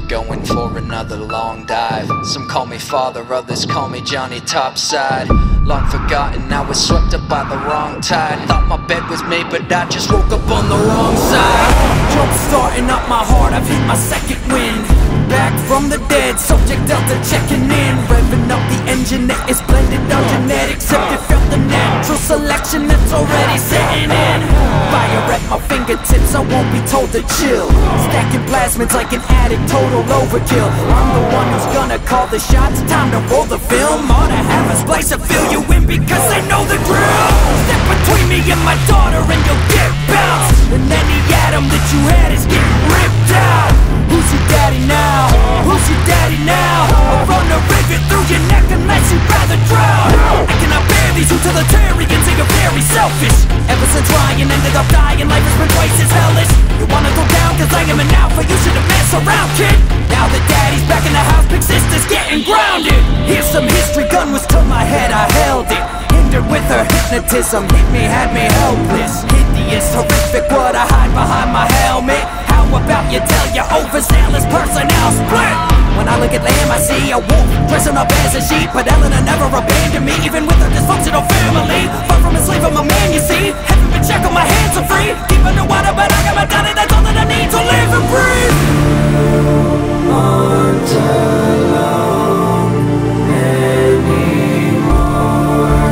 going for another long dive. Some call me father, others call me Johnny Topside. Long forgotten, I was swept up by the wrong tide. Thought my bed was made, but I just woke up on the wrong side. Jump starting up my heart, I've hit my second wind. Back from the dead, subject Delta checking in. Revving up the engine that is blended on genetics. Except it felt the natural selection that's already setting in. Fire at my fingertips, I won't be told to chill. Stacking plasmids like an addict, total overkill. I'm the one who's gonna call the shots, time to roll the film. Ought to have a splice to fill you in because they know the drill. Step between me and my daughter and you'll get bounced. And any atom that you had is getting ripped out. Who's your daddy now? Who's your daddy now? I'll run a rivet through your neck unless you'd rather drown. I cannot bear these utilitarians, they are very selfish. Ever since Ryan ended up dying, life has been twice as hellish. You wanna go down cause I am an alpha, you shouldn't mess around, kid. Now that daddy's back in the house, big sister's getting grounded. Here's some history, gun was to my head, I held it. Hindered with her hypnotism, hit me, had me helpless. Hideous, horrific, what I hide behind my helmet. How about you tell your overzealous personnel split? When I look at Lamb, I see a wolf dressing up as a sheep. But Eleanor never abandoned me, even with her dysfunctional family. Far from a slave, I'm a man, you see. Haven't been shackled, my hands are free. Deep underwater, but I got my daddy, that's all that I need to live and breathe. You aren't alone anymore,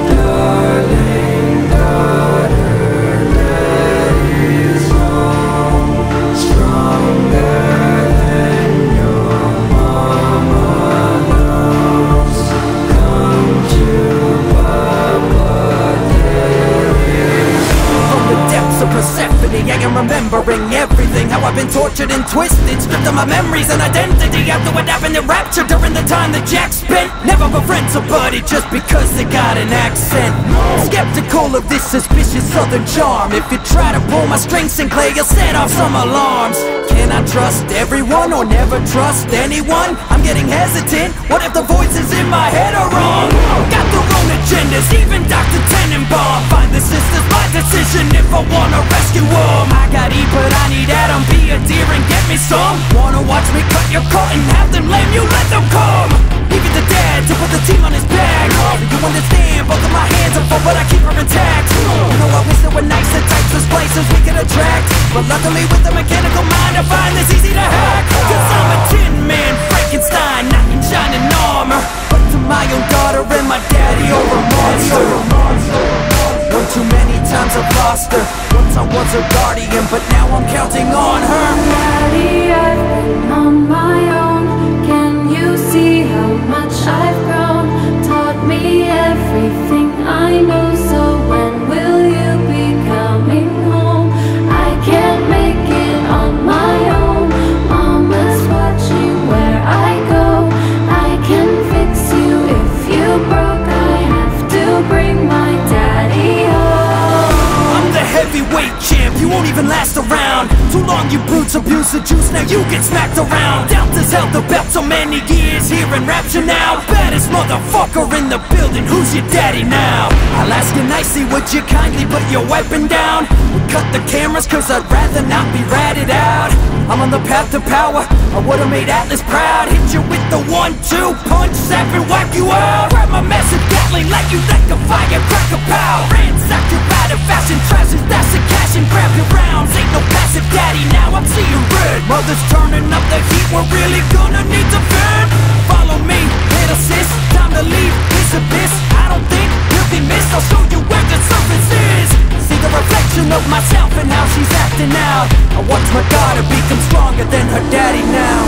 darling daughter. Daddy's home, stronger than your mama knows. Come to Papa, there is home. From the depths of Persephone, I am remembering everything. How I've been tortured and twisted, stripped of my memories and identity. After what happened in Rapture during the time that Jack spent. Never befriend somebody just because they got an accent. Skeptical of this suspicious southern charm. If you try to pull my strings, Sinclair, you'll set off some alarms. Can I trust everyone or never trust anyone? I'm getting hesitant. What if the voices in my head are wrong? Got their own agendas, even Dr. Tenenbaum. Find the sisters, my decision if I wanna rescue them. I got E, but I need Adam. Be a deer and get me some. Wanna watch me cut your coat and have them lame? You let them come. Even the dad to put the team on his back. You understand, both of my hands are full, but I keep her intact. You know I wish there were nicer types of places we could attract. But luckily with a mechanical mind I find this easy to hack. Cause I'm a tin man, Frankenstein, not in shining armor. But to my own daughter and my daddy, you're a monster. One too many times I've lost her. Once I was her guardian, but now I'm counting on her. Daddy, I've been on my own. Can you see how much I've grown? Taught me everything I know. So when will you be coming home? I can't make it on my own. Mama's watching where I go. I can fix you if you broke. I have to bring my daddy home. I'm the heavyweight champ, you won't even last around. Too long you brutes abuse the juice, now you get smacked around. Delta's held the belt so many years, here in Rapture now. Baddest motherfucker in the building, who's your daddy now? I'll ask you nicely, would you kindly put your weapon down? We cut the cameras cause I'd rather not be ratted out. I'm on the path to power, I would've made Atlas proud. Hit you with the 1-2 punch, zap and whack you out. Grab my massive Gatling, let you like a firecracker pow. Ransack your out of fashion trousers, that's the cash and grab your rounds. Ain't no passive daddy, now I'm seeing red. Mother's turning up the heat, we're really gonna need to vent. Follow me, hit assist, time to leave this abyss. I don't think you'll be missed, I'll show you where the surface is. See the reflection of myself and how she's acting out. I watch my daughter become stronger than her daddy now.